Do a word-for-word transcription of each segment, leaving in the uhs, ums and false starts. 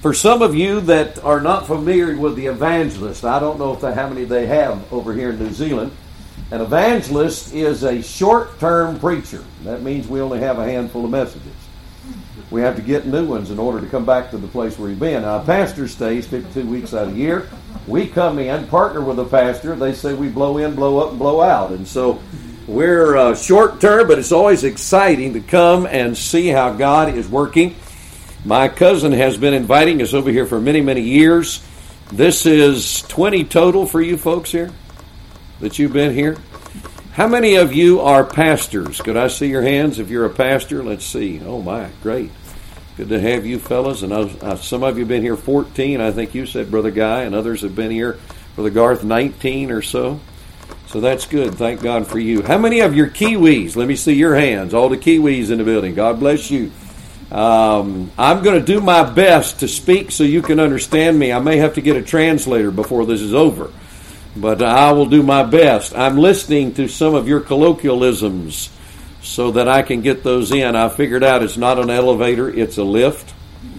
For some of you that are not familiar with the evangelist, I don't know if they, how many they have over here in New Zealand. An evangelist is a short-term preacher. That means we only have a handful of messages. We have to get new ones in order to come back to the place where we've been. Now, a pastor stays fifty-two weeks out of the year. We come in, partner with a pastor. They say we blow in, blow up, and blow out. And so we're uh, short-term, but it's always exciting to come and see how God is working. My cousin has been inviting us over here for many, many years. This is twenty total for you folks here that you've been here. How many of you are pastors? Could I see your hands if you're a pastor? Let's see. Oh, my, great. Good to have you fellas. And uh, some of you have been here fourteen. I think you said, Brother Guy, and others have been here, Brother Garth, nineteen or so. So that's good. Thank God for you. How many of your Kiwis? Let me see your hands. All the Kiwis in the building. God bless you. Um, I'm going to do my best to speak so you can understand me. I may have to get a translator before this is over, but I will do my best. I'm listening to some of your colloquialisms so that I can get those in. I figured out it's not an elevator, it's a lift.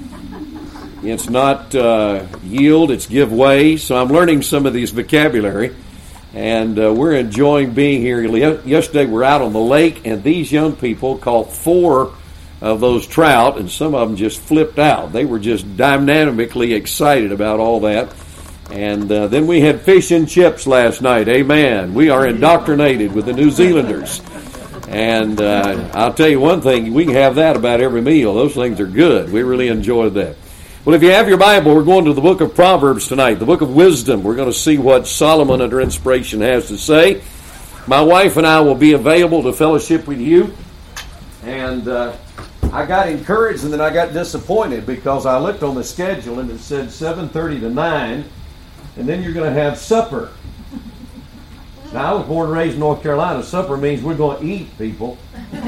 It's not uh, yield, it's give way. So I'm learning some of these vocabulary, and uh, we're enjoying being here. Yesterday we were out on the lake, and these young people caught four of those trout, and some of them just flipped out. They were just dynamically excited about all that. And uh, then we had fish and chips last night. Amen. We are indoctrinated with the New Zealanders. And uh, I'll tell you one thing, we can have that about every meal. Those things are good. We really enjoyed that. Well, if you have your Bible, we're going to the book of Proverbs tonight, the book of wisdom. We're going to see what Solomon under inspiration has to say. My wife and I will be available to fellowship with you. And uh, I got encouraged and then I got disappointed because I looked on the schedule and it said seven thirty to nine. And then you're going to have supper. Now, I was born and raised in North Carolina. Supper means we're going to eat, people.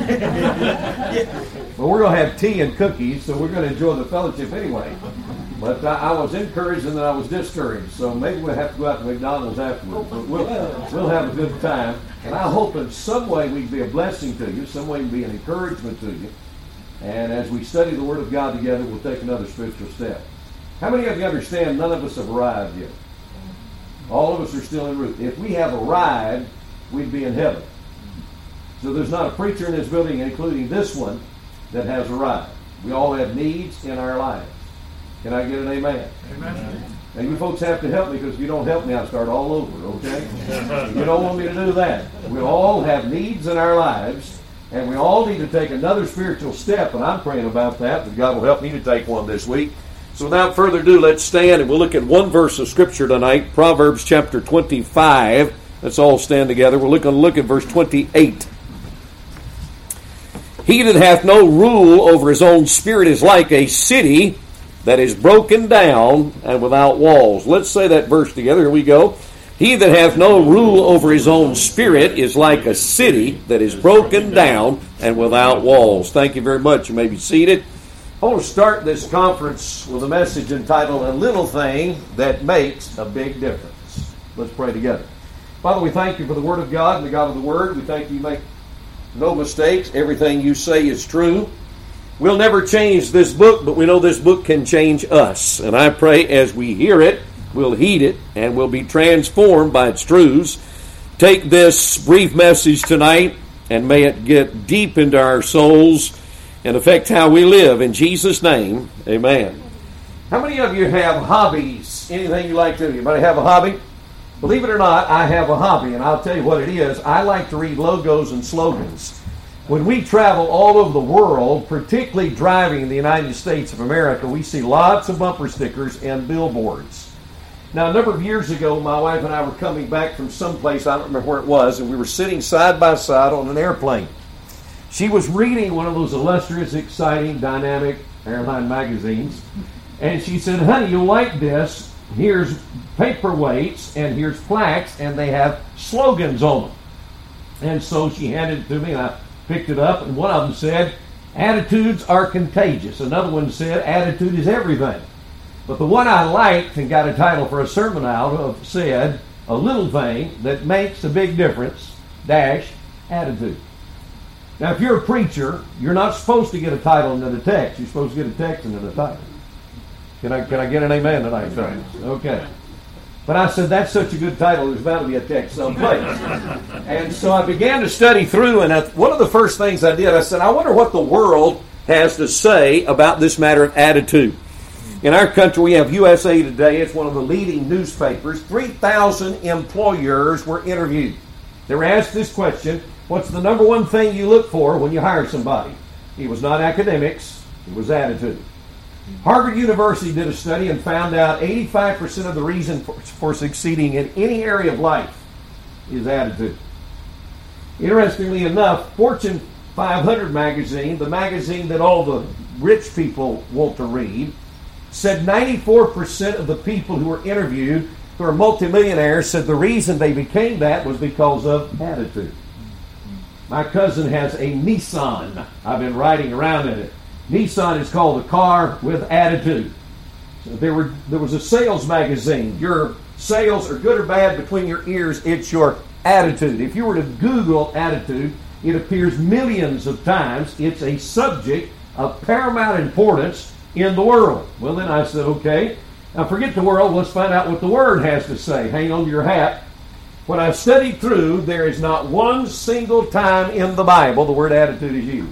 But we're going to have tea and cookies, so we're going to enjoy the fellowship anyway. But I, I was encouraged and then I was discouraged. So maybe we'll have to go out to McDonald's afterwards. But we'll, we'll have a good time. And I hope in some way we can be a blessing to you, some way we can be an encouragement to you. And as we study the Word of God together, we'll take another spiritual step. How many of you understand none of us have arrived yet? All of us are still en route. If we have arrived, we'd be in heaven. So there's not a preacher in this building, including this one, that has arrived. We all have needs in our lives. Can I get an amen? Amen. Now you folks have to help me, because if you don't help me, I'll start all over, okay? You don't want me to do that. We all have needs in our lives, and we all need to take another spiritual step, and I'm praying about that, that God will help me to take one this week. So without further ado, let's stand and we'll look at one verse of Scripture tonight, Proverbs chapter twenty-five. Let's all stand together. We're looking to look at verse twenty-eight. He that hath no rule over his own spirit is like a city that is broken down and without walls. Let's say that verse together. Here we go. He that hath no rule over his own spirit is like a city that is broken down and without walls. Thank you very much. You may be seated. I want to start this conference with a message entitled, A Little Thing That Makes a Big Difference. Let's pray together. Father, we thank you for the Word of God and the God of the Word. We thank you you make no mistakes. Everything you say is true. We'll never change this book, but we know this book can change us. And I pray as we hear it, we'll heed it, and we'll be transformed by its truths. Take this brief message tonight, and may it get deep into our souls and affect how we live. In Jesus' name, amen. How many of you have hobbies? Anything you like to do? Anybody have a hobby? Believe it or not, I have a hobby, and I'll tell you what it is. I like to read logos and slogans. When we travel all over the world, particularly driving in the United States of America, we see lots of bumper stickers and billboards. Now, a number of years ago, my wife and I were coming back from someplace, I don't remember where it was, and we were sitting side by side on an airplane. She was reading one of those illustrious, exciting, dynamic airline magazines, and she said, honey, you'll like this. Here's paperweights, and here's plaques, and they have slogans on them. And so she handed it to me, and I picked it up, and one of them said, attitudes are contagious. Another one said, attitude is everything. But the one I liked and got a title for a sermon out of said, a little thing that makes a big difference, dash, attitude. Now, if you're a preacher, you're not supposed to get a title and then a text. You're supposed to get a text and then a title. Can I can I get an amen tonight, fellas? Okay. But I said, that's such a good title, there's bound to be a text someplace. And so I began to study through, and I, one of the first things I did, I said, I wonder what the world has to say about this matter of attitude. In our country, we have U S A Today. It's one of the leading newspapers. three thousand employers were interviewed. They were asked this question: what's the number one thing you look for when you hire somebody? It was not academics, it was attitude. Harvard University did a study and found out eighty-five percent of the reason for, for succeeding in any area of life is attitude. Interestingly enough, Fortune five hundred magazine, the magazine that all the rich people want to read, said ninety-four percent of the people who were interviewed who are multimillionaires said the reason they became that was because of attitude. My cousin has a Nissan. I've been riding around in it. Nissan is called a car with attitude. So there were there was a sales magazine. Your sales are good or bad between your ears. It's your attitude. If you were to Google attitude, it appears millions of times. It's a subject of paramount importance in the world. Well, then I said, okay, now forget the world. Let's find out what the Word has to say. Hang on to your hat. When I've studied through, there is not one single time in the Bible the word attitude is used.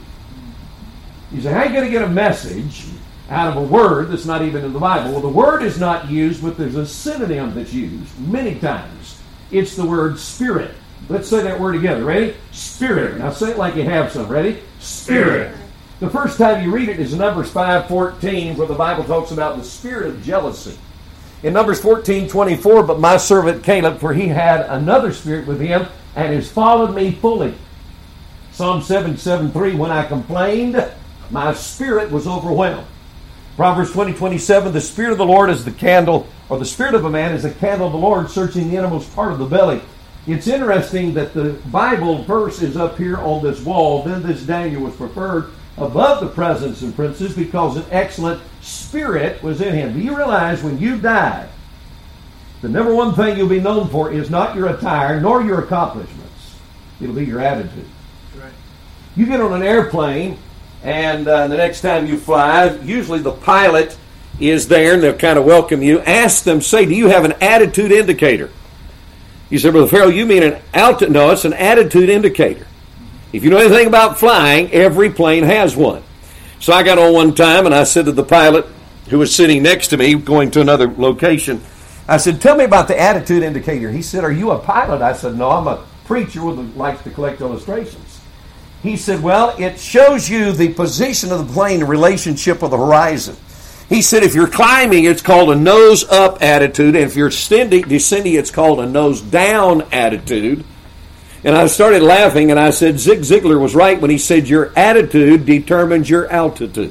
You say, how are you going to get a message out of a word that's not even in the Bible? Well, the word is not used, but there's a synonym that's used many times. It's the word spirit. Let's say that word together. Ready? Spirit. Now say it like you have some. Ready? Spirit. The first time you read it is Numbers five fourteen, where the Bible talks about the spirit of jealousy. In Numbers fourteen twenty-four, but my servant Caleb, for he had another spirit with him, and has followed me fully. Psalm seventy-seven three, when I complained, my spirit was overwhelmed. Proverbs twenty twenty-seven, the spirit of the Lord is the candle, or the spirit of a man is the candle of the Lord, searching the innermost part of the belly. It's interesting that the Bible verse is up here on this wall. Then this Daniel was preferred above the presidents and princes because an excellent spirit was in him. Do you realize when you die, the number one thing you'll be known for is not your attire nor your accomplishments. It'll be your attitude. Right. You get on an airplane, and uh, the next time you fly, usually the pilot is there and they'll kind of welcome you. Ask them, say, do you have an attitude indicator? You say, Brother Farrell, you mean an altitude? No, it's an attitude indicator. If you know anything about flying, every plane has one. So I got on one time and I said to the pilot who was sitting next to me going to another location, I said, tell me about the attitude indicator. He said, are you a pilot? I said, no, I'm a preacher who likes to collect illustrations. He said, well, it shows you the position of the plane in relationship with the horizon. He said, if you're climbing, it's called a nose-up attitude, and if you're descending, descending, it's called a nose-down attitude. And I started laughing, and I said, Zig Ziglar was right when he said, your attitude determines your altitude.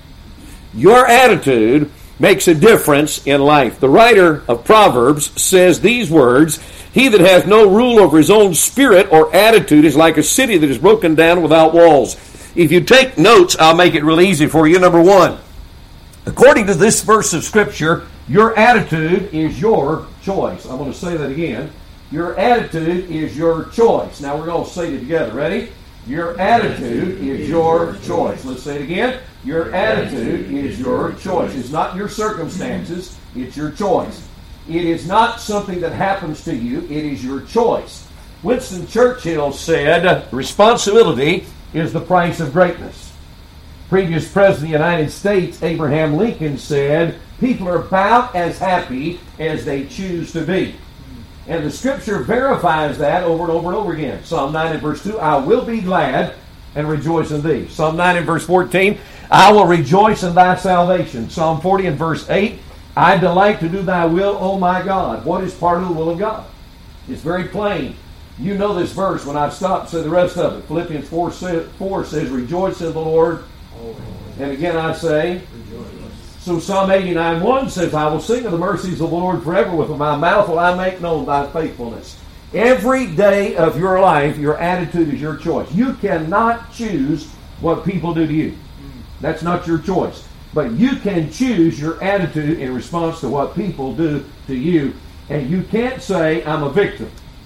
Your attitude makes a difference in life. The writer of Proverbs says these words, he that has no rule over his own spirit or attitude is like a city that is broken down without walls. If you take notes, I'll make it real easy for you. Number one, according to this verse of Scripture, your attitude is your choice. I'm going to say that again. Your attitude is your choice. Now we're going to say it together. Ready? Your attitude is your choice. Let's say it again. Your attitude is your choice. It's not your circumstances. It's your choice. It is not something that happens to you. It is your choice. Winston Churchill said, responsibility is the price of greatness. Previous President of the United States, Abraham Lincoln, said, people are about as happy as they choose to be. And the Scripture verifies that over and over and over again. Psalm nine and verse two, I will be glad and rejoice in thee. Psalm nine and verse fourteen, I will rejoice in thy salvation. Psalm forty and verse eight, I delight to do thy will, O my God. What is part of the will of God? It's very plain. You know this verse. When I've stopped, say the rest of it. Philippians four, four says, rejoice in the Lord. And again I say, rejoice. So Psalm eighty-nine one says, I will sing of the mercies of the Lord forever. With my mouth will I make known thy faithfulness. Every day of your life, your attitude is your choice. You cannot choose what people do to you. That's not your choice. But you can choose your attitude in response to what people do to you. And you can't say, I'm a victim.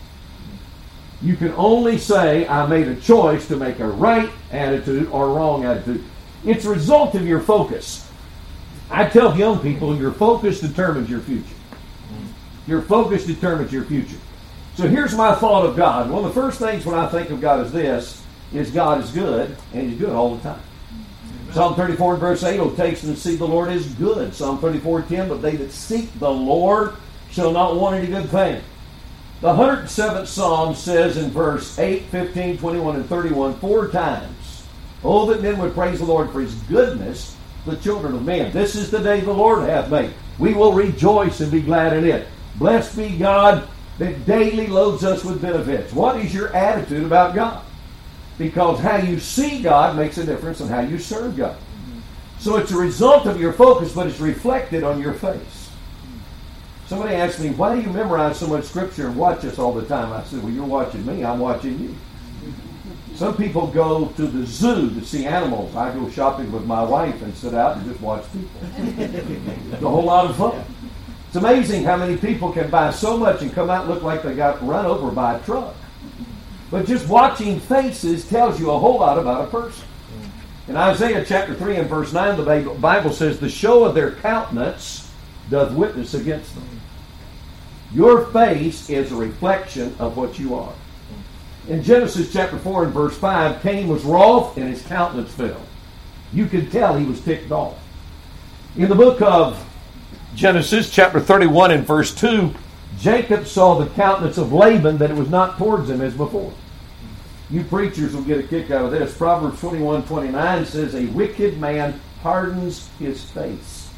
You can only say, I made a choice to make a right attitude or a wrong attitude. It's a result of your focus. I tell young people, your focus determines your future. Your focus determines your future. So here's my thought of God. One of the first things when I think of God is this, is God is good, and He's good all the time. Amen. Psalm thirty-four and verse eight, "Oh, taste and see the Lord is good." Psalm thirty-four ten, "But they that seek the Lord shall not want any good thing." The one hundred seventh Psalm says in verse eight, fifteen, twenty-one, and thirty-one, four times, "Oh, that men would praise the Lord for His goodness, the children of men. This is the day the Lord hath made. We will rejoice and be glad in it. Blessed be God that daily loads us with benefits." What is your attitude about God? Because how you see God makes a difference in how you serve God. So it's a result of your focus, but it's reflected on your face. Somebody asked me, "Why do you memorize so much Scripture and watch us all the time?" I said, "Well, you're watching me, I'm watching you." Some people go to the zoo to see animals. I go shopping with my wife and sit out and just watch people. It's a whole lot of fun. It's amazing how many people can buy so much and come out and look like they got run over by a truck. But just watching faces tells you a whole lot about a person. In Isaiah chapter three and verse nine, the Bible says, "The show of their countenance doth witness against them." Your face is a reflection of what you are. In Genesis chapter four and verse five, Cain was wroth and his countenance fell. You could tell he was ticked off. In the book of Genesis chapter thirty-one and verse two, Jacob saw the countenance of Laban that it was not towards him as before. You preachers will get a kick out of this. Proverbs twenty-one twenty-nine says, "A wicked man hardens his face."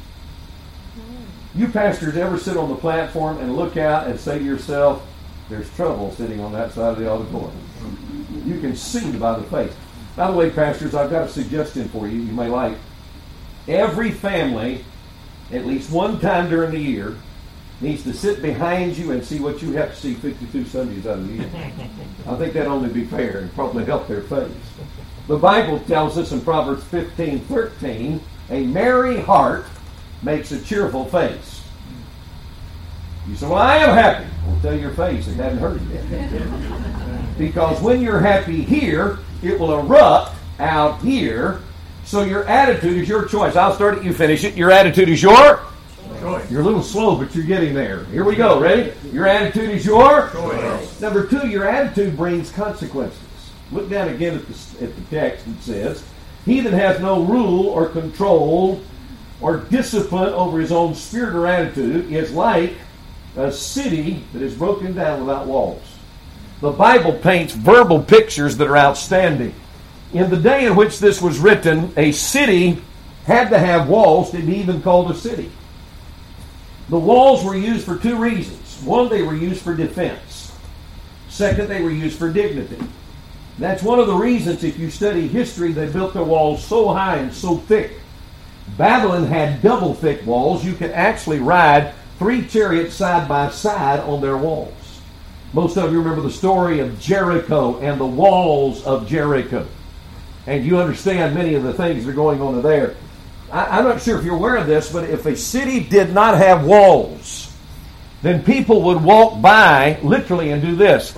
You pastors ever sit on the platform and look out and say to yourself, "There's trouble sitting on that side of the auditorium"? You can see by the face. By the way, pastors, I've got a suggestion for you you may like. Every family, at least one time during the year, needs to sit behind you and see what you have to see fifty-two Sundays out of the year. I think that'd only be fair and probably help their face. The Bible tells us in Proverbs fifteen thirteen, "A merry heart makes a cheerful face." You say, "Well, I am happy." Well, tell your face it hadn't hurt yet. Because when you're happy here, it will erupt out here. So your attitude is your choice. I'll start it, you finish it. Your attitude is your choice. You're a little slow, but you're getting there. Here we go. Ready? Your attitude is your choice. Number two, your attitude brings consequences. Look down again at the, at the text. It says, "He that hath no rule or control or discipline over his own spirit or attitude is like a city that is broken down without walls." The Bible paints verbal pictures that are outstanding. In the day in which this was written, a city had to have walls to be even called a city. The walls were used for two reasons. One, they were used for defense. Second, they were used for dignity. That's one of the reasons, if you study history, they built their walls so high and so thick. Babylon had double thick walls. You could actually ride three chariots side by side on their walls. Most of you remember the story of Jericho and the walls of Jericho. And you understand many of the things that are going on there. I, I'm not sure if you're aware of this, but if a city did not have walls, then people would walk by literally and do this.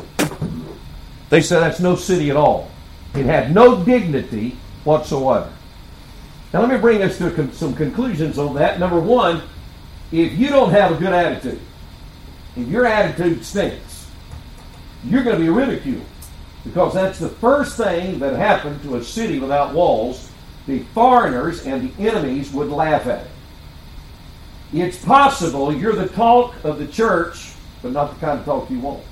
They said that's no city at all. It had no dignity whatsoever. Now let me bring us to con- some conclusions on that. Number one, if you don't have a good attitude, if your attitude stinks, you're going to be ridiculed. Because that's the first thing that happened to a city without walls. The foreigners and the enemies would laugh at it. It's possible you're the talk of the church, but not the kind of talk you want.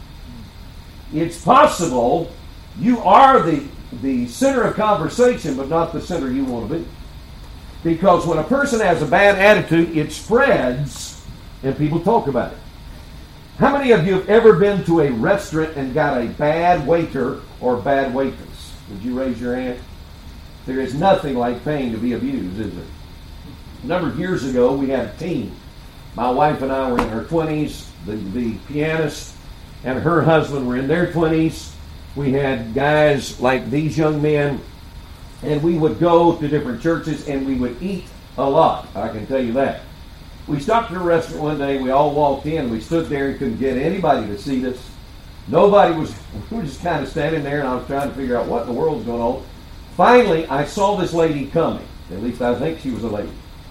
It's possible you are the, the center of conversation, but not the center you want to be. Because when a person has a bad attitude, it spreads and people talk about it. How many of you have ever been to a restaurant and got a bad waiter or bad waitress? Would you raise your hand? There is nothing like paying to be abused, is there? A number of years ago, we had a team. My wife and I were in our twenties. The, the pianist and her husband were in their twenties. We had guys like these young men, and we would go to different churches and we would eat a lot. I can tell you that. We stopped at a restaurant one day. We all walked in. We stood there and couldn't get anybody to seat us. Nobody was, we were just kind of standing there, and I was trying to figure out what in the world's going on. Finally, I saw this lady coming. At least I think she was a lady.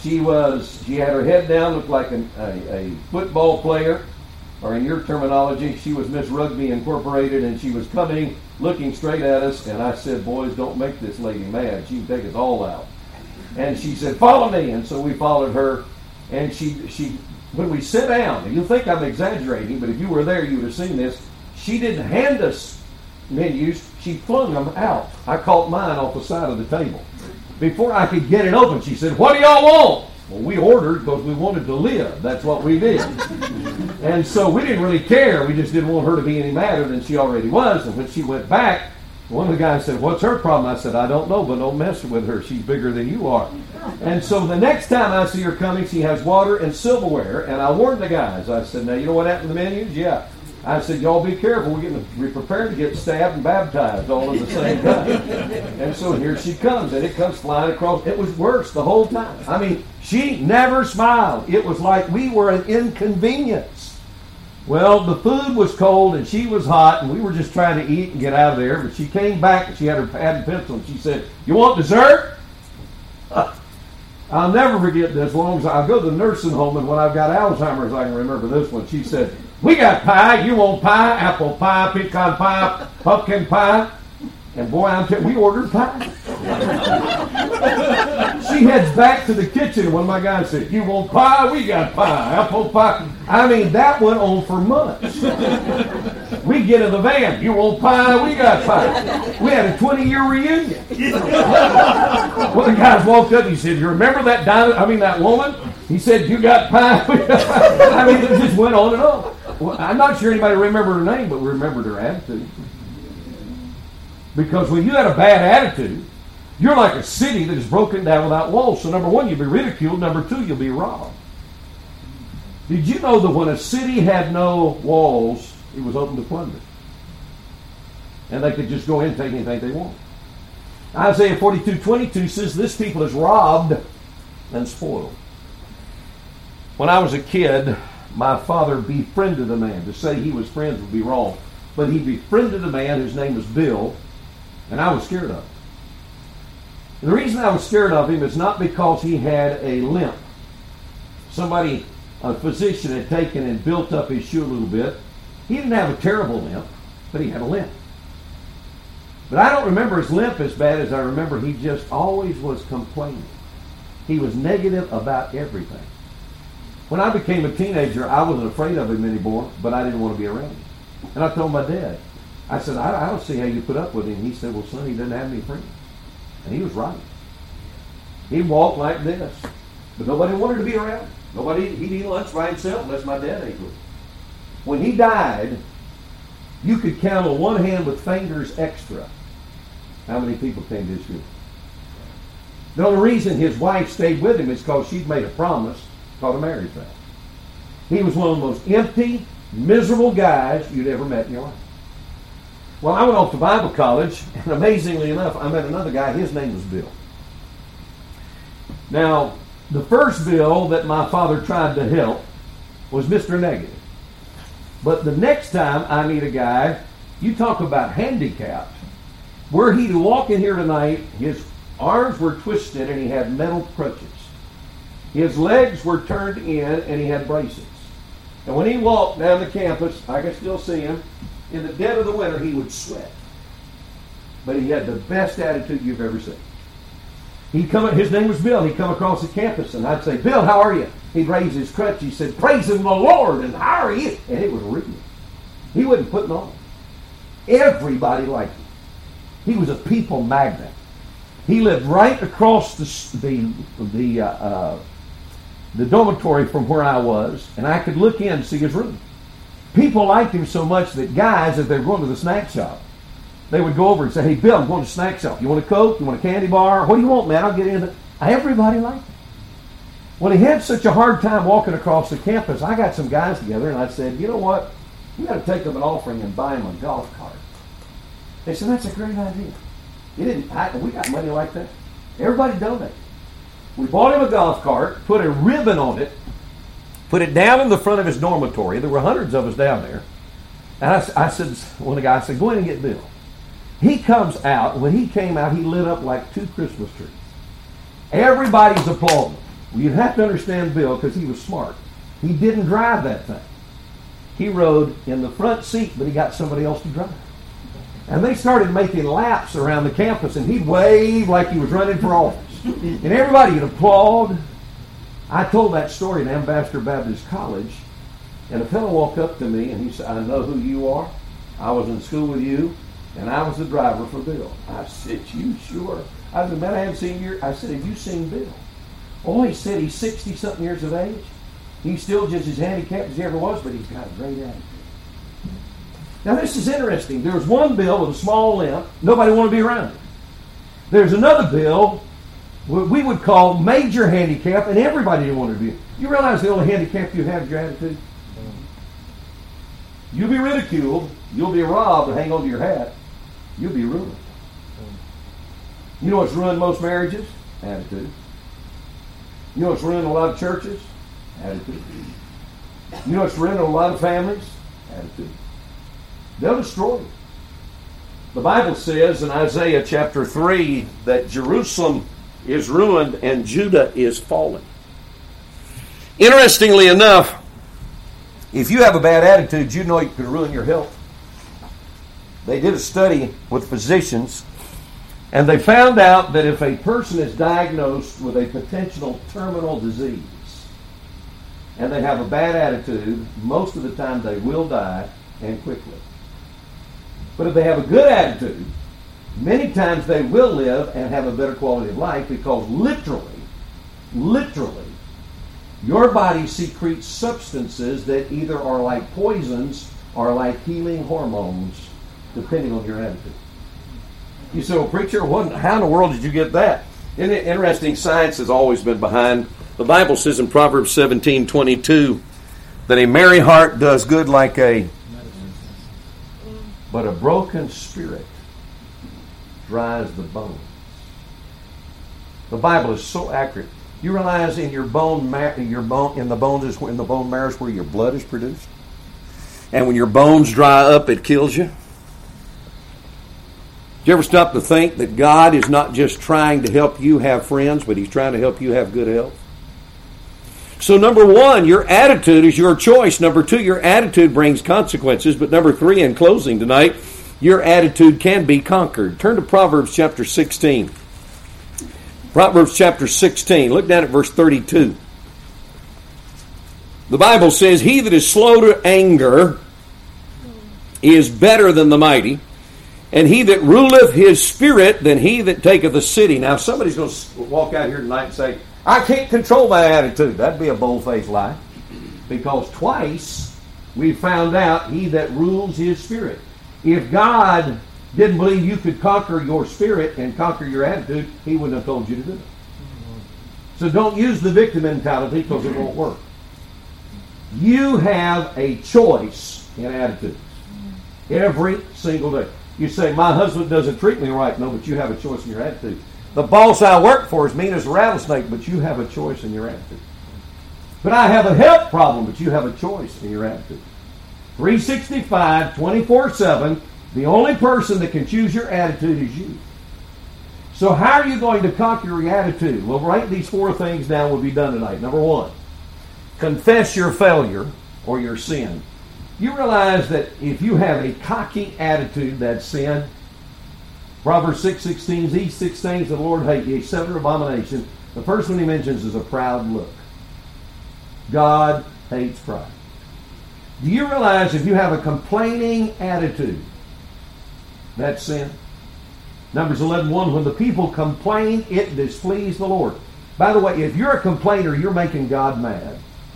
She was, she had her head down, looked like an, a, a football player, or in your terminology, she was Miss Rugby Incorporated, and she was coming, looking straight at us, and I said, boys, don't make this lady mad. She can take us all out. And she said, follow me, and so we followed her, and she, she when we sit down, and you'll think I'm exaggerating, but if you were there, you would have seen this, she didn't hand us menus, she flung them out. I caught mine off the side of the table. Before I could get it open, she said, what do y'all want? Well, we ordered because we wanted to live. That's what we did. And so we didn't really care. We just didn't want her to be any madder than she already was. And when she went back, one of the guys said, what's her problem? I said, I don't know, but don't mess with her. She's bigger than you are. And so the next time I see her coming, she has water and silverware. And I warned the guys. I said, now, you know what happened to the menus? Yeah. I said, y'all be careful. We're getting we're prepared to get stabbed and baptized all at the same time. And so here she comes, and it comes flying across. It was worse the whole time. I mean, she never smiled. It was like we were an inconvenience. Well, the food was cold, and she was hot, and we were just trying to eat and get out of there. But she came back, and she had her pad and pencil, and she said, you want dessert? Uh, I'll never forget this. As long as I go to the nursing home, and when I've got Alzheimer's, I can remember this one. She said, we got pie. You want pie? Apple pie, pecan pie, pumpkin pie. And boy, I'm telling you, we ordered pie. She heads back to the kitchen when my guy said, you want pie? We got pie. Apple pie. I mean, that went on for months. We get in the van. You want pie? We got pie. We had a twenty-year reunion. One of the guys walked up and he said, you remember that diamond? I mean, that woman? He said, you got pie? I mean, it just went on and on. Well, I'm not sure anybody remembered her name, but we remembered her attitude. Because when you had a bad attitude, you're like a city that is broken down without walls. So number one, you'll be ridiculed. Number two, you'll be robbed. Did you know that when a city had no walls, it was open to plunder? And they could just go in and take anything they want. Isaiah forty-two twenty-two says, this people is robbed and spoiled. When I was a kid, my father befriended a man. To say he was friends would be wrong. But he befriended a man whose name was Bill, and I was scared of him. And the reason I was scared of him is not because he had a limp. Somebody, a physician, had taken and built up his shoe a little bit. He didn't have a terrible limp, but he had a limp. But I don't remember his limp as bad as I remember he just always was complaining. He was negative about everything. When I became a teenager, I wasn't afraid of him anymore, but I didn't want to be around him. And I told my dad, I said, I, I don't see how you put up with him. He said, well, son, he doesn't have any friends. And he was right. He walked like this. But nobody wanted to be around him. Nobody, he'd eat lunch by himself unless my dad ate with him. When he died, you could count on one hand with fingers extra how many people came to his funeral. The only reason his wife stayed with him is because she'd made a promise called a marriage vow. He was one of the most empty, miserable guys you'd ever met in your life. Well, I went off to Bible college, and amazingly enough, I met another guy. His name was Bill. Now, the first Bill that my father tried to help was Mister Negative. But the next time I meet a guy, you talk about handicapped, were he to walk in here tonight, his arms were twisted and he had metal crutches. His legs were turned in and he had braces. And when he walked down the campus, I can still see him, in the dead of the winter, he would sweat. But he had the best attitude you've ever seen. He'd come, his name was Bill. He'd come across the campus, and I'd say, Bill, how are you? He'd raise his crutch. He said, praising the Lord, and how are you? And it was real. He wasn't putting on. Everybody liked him. He was a people magnet. He lived right across the the the, uh, uh, the dormitory from where I was, and I could look in and see his room. People liked him so much that guys, if they were going to the snack shop, they would go over and say, hey, Bill, I'm going to the snack shop. You want a Coke? You want a candy bar? What do you want, man? I'll get in it. Everybody liked him. When he had such a hard time walking across the campus, I got some guys together, and I said, you know what? You got to take them an offering and buy him a golf cart. They said, that's a great idea. You didn't, I, we got money like that. Everybody donated. We bought him a golf cart, put a ribbon on it, put it down in the front of his dormitory. There were hundreds of us down there. And I, I said, one of the guys said, go in and get Bill. He comes out. When he came out, he lit up like two Christmas trees. Everybody's applauding. Well, you'd have to understand Bill because he was smart. He didn't drive that thing. He rode in the front seat, but he got somebody else to drive. And they started making laps around the campus, and he'd wave like he was running for office. And everybody would applaud. I told that story in Ambassador Baptist College, and a fellow walked up to me, and he said, I know who you are. I was in school with you, and I was the driver for Bill. I said, you sure? I said, man, I haven't seen you. I said, have you seen Bill? Oh, he said he's sixty-something years of age. He's still just as handicapped as he ever was, but he's got a great attitude. Now, this is interesting. There was one Bill with a small limp. Nobody wanted to be around him. There's another Bill what we would call major handicap, and everybody didn't want to be. You realize the only handicap you have is your attitude? You'll be ridiculed. You'll be robbed and hang on to your hat. You'll be ruined. You know what's ruined most marriages? Attitude. You know what's ruined a lot of churches? Attitude. You know what's ruined a lot of families? Attitude. They'll destroy you. The Bible says in Isaiah chapter three that Jerusalem is ruined and Judah is fallen. Interestingly enough, if you have a bad attitude, you know you can ruin your health. They did a study with physicians, and they found out that if a person is diagnosed with a potential terminal disease and they have a bad attitude, most of the time they will die, and quickly. But if they have a good attitude, many times they will live and have a better quality of life, because literally, literally, your body secretes substances that either are like poisons or like healing hormones, depending on your attitude. You say, well, preacher, what, how in the world did you get that? Isn't it interesting? Science has always been behind. The Bible says in Proverbs seventeen twenty-two that a merry heart does good like a, but a broken spirit dries the bones. The Bible is so accurate. You realize in your bone, your bone, in the bones is in the bone marrow is where your blood is produced, and when your bones dry up, it kills you. Do you ever stop to think that God is not just trying to help you have friends, but He's trying to help you have good health? So number one, your attitude is your choice. Number two, your attitude brings consequences. But number three, in closing tonight, your attitude can be conquered. Turn to Proverbs chapter sixteen. Proverbs chapter sixteen. Look down at verse thirty-two. The Bible says, he that is slow to anger is better than the mighty, and he that ruleth his spirit than he that taketh a city. Now, somebody's going to walk out here tonight and say, I can't control my attitude. That'd be a bold-faced lie. Because twice we found out he that rules his spirit. If God didn't believe you could conquer your spirit and conquer your attitude, He wouldn't have told you to do it. So don't use the victim mentality, because it won't work. You have a choice in attitudes. Every single day. You say, my husband doesn't treat me right. No, but you have a choice in your attitude. The boss I work for is mean as a rattlesnake, but you have a choice in your attitude. But I have a health problem, but you have a choice in your attitude. three sixty-five, twenty-four seven, the only person that can choose your attitude is you. So how are you going to conquer your attitude? Well, write these four things down. Will be done tonight. Number one, confess your failure or your sin. You realize that if you have a cocky attitude, that's sin. Proverbs six sixteen, these six things the Lord hates, ye seven abominations. The first one He mentions is a proud look. God hates pride. Do you realize if you have a complaining attitude, that's sin? Numbers eleven one, when the people complain, it displeased the Lord. By the way, if you're a complainer, you're making God mad.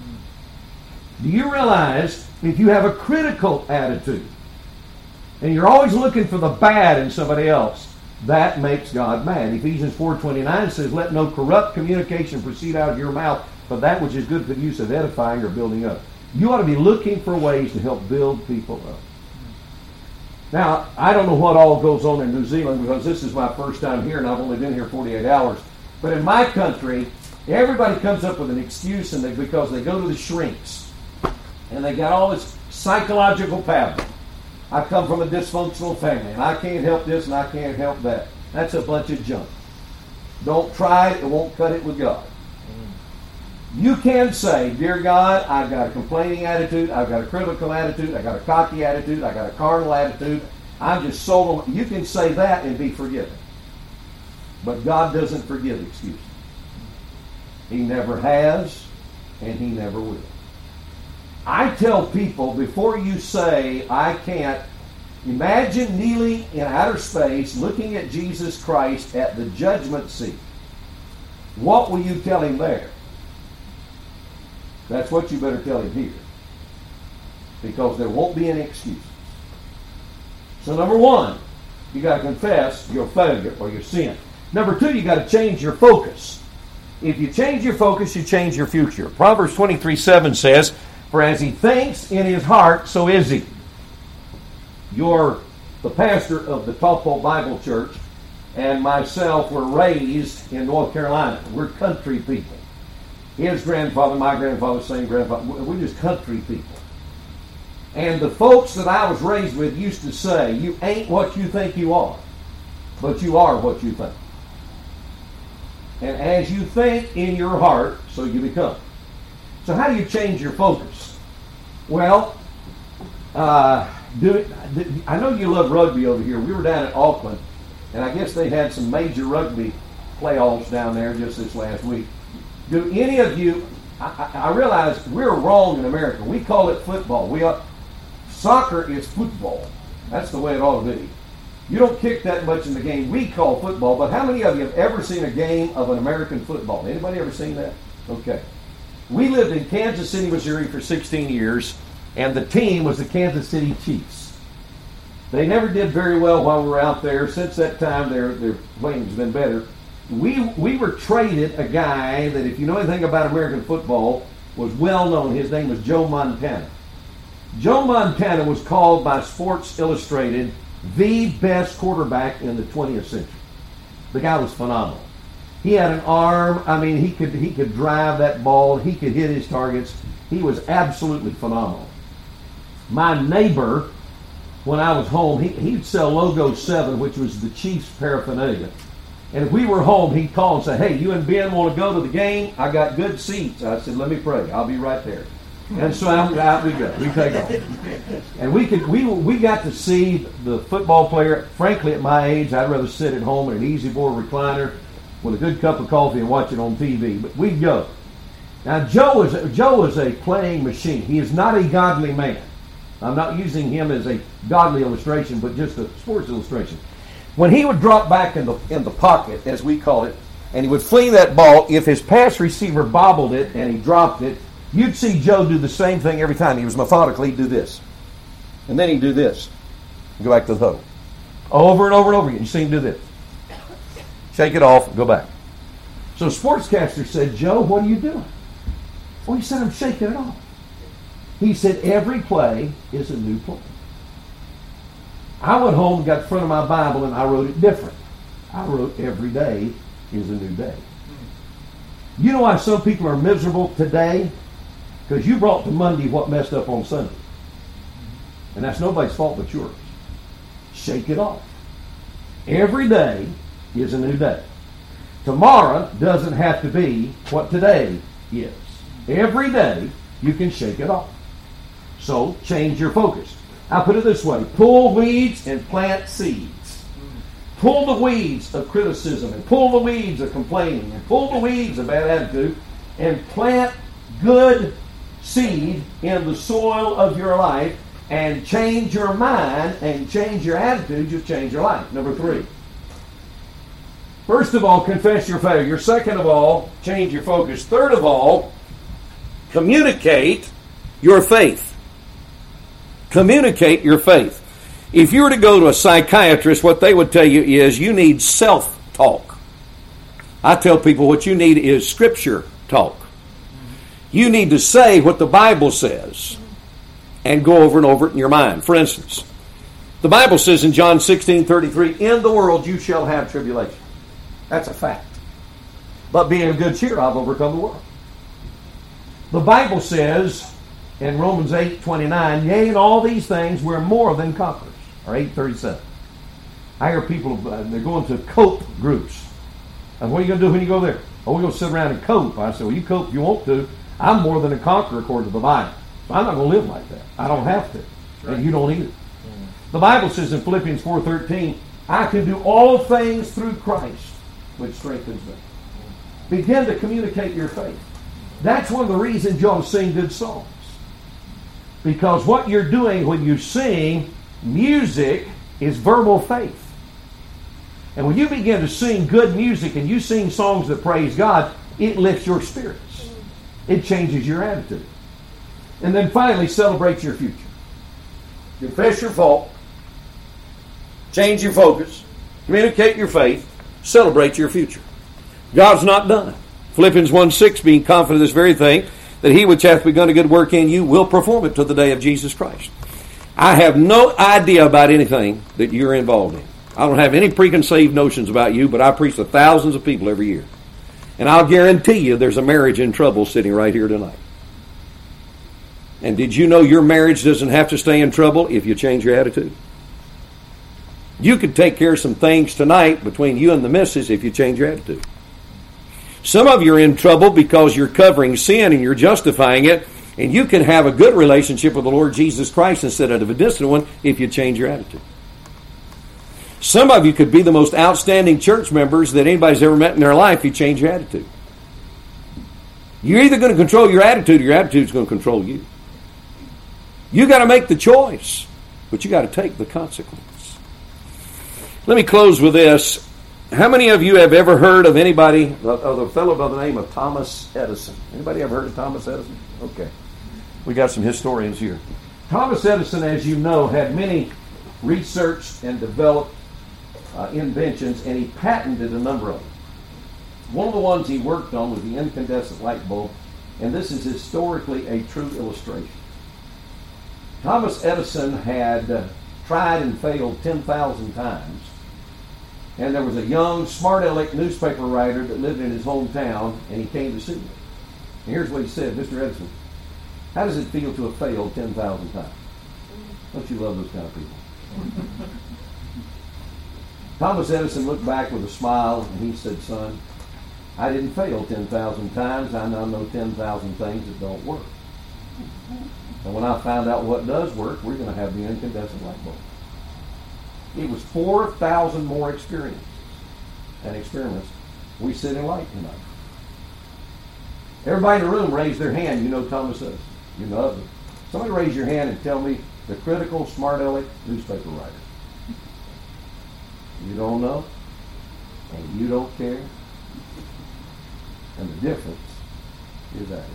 Do you realize if you have a critical attitude, and you're always looking for the bad in somebody else, that makes God mad? Ephesians four twenty-nine says, let no corrupt communication proceed out of your mouth, but that which is good for the use of edifying or building up. You ought to be looking for ways to help build people up. Now, I don't know what all goes on in New Zealand, because this is my first time here and I've only been here forty-eight hours. But in my country, everybody comes up with an excuse, and they, because they go to the shrinks and they got all this psychological pattern. I come from a dysfunctional family and I can't help this and I can't help that. That's a bunch of junk. Don't try it. It won't cut it with God. You can say, dear God, I've got a complaining attitude, I've got a critical attitude, I've got a cocky attitude, I've got a carnal attitude, I'm just sold on. You can say that and be forgiven. But God doesn't forgive excuses. He never has, and He never will. I tell people, before you say, I can't, imagine kneeling in outer space, looking at Jesus Christ at the judgment seat. What will you tell Him there? That's what you better tell Him here. Because there won't be any excuses. So number one, you got to confess your failure or your sin. Number two, you got to change your focus. If you change your focus, you change your future. Proverbs twenty-three seven says, for as he thinks in his heart, so is he. You're the pastor of the Taupo Bible Church, and myself were raised in North Carolina. We're country people. His grandfather, my grandfather, same grandfather. We're just country people. And the folks that I was raised with used to say, you ain't what you think you are, but you are what you think. And as you think in your heart, so you become. So how do you change your focus? Well, uh, do it. I know you love rugby over here. We were down at Auckland, and I guess they had some major rugby playoffs down there just this last week. Do any of you, I, I realize we're wrong in America. We call it football. We are, soccer is football. That's the way it ought to be. You don't kick that much in the game we call football, but how many of you have ever seen a game of an American football? Anybody ever seen that? Okay. We lived in Kansas City, Missouri for sixteen years, and the team was the Kansas City Chiefs. They never did very well while we were out there. Since that time, their, their playing's been better. We we were traded a guy that, if you know anything about American football, was well known. His name was Joe Montana. Joe Montana was called by Sports Illustrated the best quarterback in the twentieth century. The guy was phenomenal. He had an arm. I mean, he could he could drive that ball. He could hit his targets. He was absolutely phenomenal. My neighbor, when I was home, he, he'd sell Logo seven, which was the Chiefs paraphernalia. And if we were home, he'd call and say, hey, you and Ben want to go to the game? I got good seats. I said, let me pray. I'll be right there. And so out, out we go. We take off. And we could we we got to see the football player. Frankly, at my age, I'd rather sit at home in an easy board recliner with a good cup of coffee and watch it on T V. But we'd go. Now, Joe is Joe is a playing machine. He is not a godly man. I'm not using him as a godly illustration, but just a sports illustration. When he would drop back in the in the pocket, as we call it, and he would fling that ball, if his pass receiver bobbled it and he dropped it, you'd see Joe do the same thing every time. He was methodical. He'd do this. And then he'd do this. Go back to the huddle. Over and over and over again. You see him do this. Shake it off, go back. So Sportscaster said, Joe, what are you doing? Well, he said, I'm shaking it off. He said, every play is a new play. I went home and got in front of my Bible and I wrote it different. I wrote, every day is a new day. You know why some people are miserable today? Because you brought to Monday what messed up on Sunday. And that's nobody's fault but yours. Shake it off. Every day is a new day. Tomorrow doesn't have to be what today is. Every day you can shake it off. So change your focus. I'll put it this way. Pull weeds and plant seeds. Pull the weeds of criticism and pull the weeds of complaining and pull the weeds of bad attitude and plant good seed in the soil of your life and change your mind and change your attitude. You'll change your life. Number three. First of all, confess your failure. Second of all, change your focus. Third of all, communicate your faith. Communicate your faith. If you were to go to a psychiatrist, what they would tell you is you need self-talk. I tell people what you need is scripture talk. You need to say what the Bible says and go over and over it in your mind. For instance, the Bible says in John sixteen thirty-three, in the world you shall have tribulation. That's a fact. But being a good cheer, I've overcome the world. The Bible says in Romans eight twenty-nine, yea, in all these things we're more than conquerors. Or eight thirty-seven. I hear people, uh, they're going to cope groups. And what are you going to do when you go there? Oh, we're going to sit around and cope. I said, well, you cope if you want to. I'm more than a conqueror according to the Bible. So I'm not going to live like that. I don't have to. Right. And you don't either. Mm. The Bible says in Philippians four thirteen, I can do all things through Christ, which strengthens me. Mm. Begin to communicate your faith. That's one of the reasons you ought to sing good songs. Because what you're doing when you sing music is verbal faith. And when you begin to sing good music and you sing songs that praise God, it lifts your spirits. It changes your attitude. And then finally, celebrate your future. Confess your fault. Change your focus. Communicate your faith. Celebrate your future. God's not done. Philippians one six, being confident of this very thing, that he which hath begun a good work in you will perform it to the day of Jesus Christ. I have no idea about anything that you're involved in. I don't have any preconceived notions about you, but I preach to thousands of people every year. And I'll guarantee you there's a marriage in trouble sitting right here tonight. And did you know your marriage doesn't have to stay in trouble if you change your attitude? You could take care of some things tonight between you and the missus if you change your attitude. Some of you are in trouble because you're covering sin and you're justifying it, and you can have a good relationship with the Lord Jesus Christ instead of a distant one if you change your attitude. Some of you could be the most outstanding church members that anybody's ever met in their life if you change your attitude. You're either going to control your attitude or your attitude's going to control you. You got to make the choice, but you got to take the consequence. Let me close with this. How many of you have ever heard of anybody, of a fellow by the name of Thomas Edison? Anybody ever heard of Thomas Edison? Okay. We got some historians here. Thomas Edison, as you know, had many researched and developed uh, inventions, and he patented a number of them. One of the ones he worked on was the incandescent light bulb, and this is historically a true illustration. Thomas Edison had uh, tried and failed ten thousand times, and there was a young, smart-aleck newspaper writer that lived in his hometown, and he came to see me. And here's what he said: Mister Edison, how does it feel to have failed ten thousand times? Don't you love those kind of people? Thomas Edison looked back with a smile, and he said, son, I didn't fail ten thousand times. I now know ten thousand things that don't work. And when I found out what does work, we're going to have the incandescent light bulb. It was four thousand more experiences and experiments. We sit in light tonight. Everybody in the room raise their hand. You know Thomas Edison. You know it. Somebody raise your hand and tell me the critical, smart-aleck newspaper writer. You don't know, and you don't care, and the difference is attitude.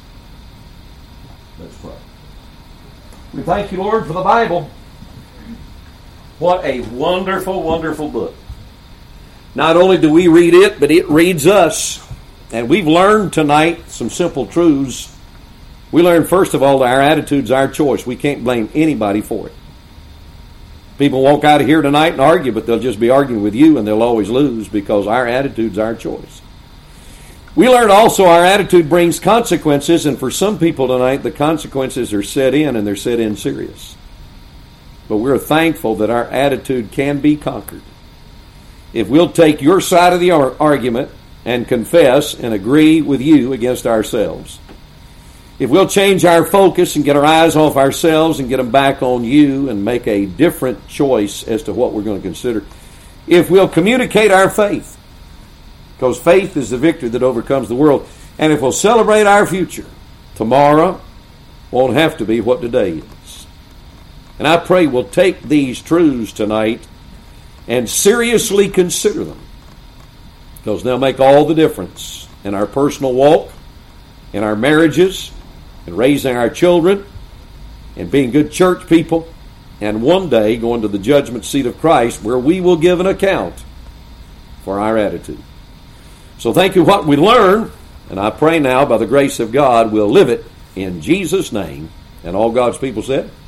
Let's pray. We thank you, Lord, for the Bible. What a wonderful, wonderful book. Not only do we read it, but it reads us. And we've learned tonight some simple truths. We learned, first of all, that our attitude's our choice. We can't blame anybody for it. People walk out of here tonight and argue, but they'll just be arguing with you, and they'll always lose because our attitude's our choice. We learned also our attitude brings consequences, and for some people tonight, the consequences are set in, and they're set in serious. But we're thankful that our attitude can be conquered. If we'll take your side of the argument and confess and agree with you against ourselves. If we'll change our focus and get our eyes off ourselves and get them back on you and make a different choice as to what we're going to consider. If we'll communicate our faith, because faith is the victory that overcomes the world. And if we'll celebrate our future, tomorrow won't have to be what today is. And I pray we'll take these truths tonight and seriously consider them, because they'll make all the difference in our personal walk, in our marriages, in raising our children, in being good church people, and one day going to the judgment seat of Christ where we will give an account for our attitude. So thank you for what we learn, and I pray now by the grace of God we'll live it in Jesus' name. And all God's people said,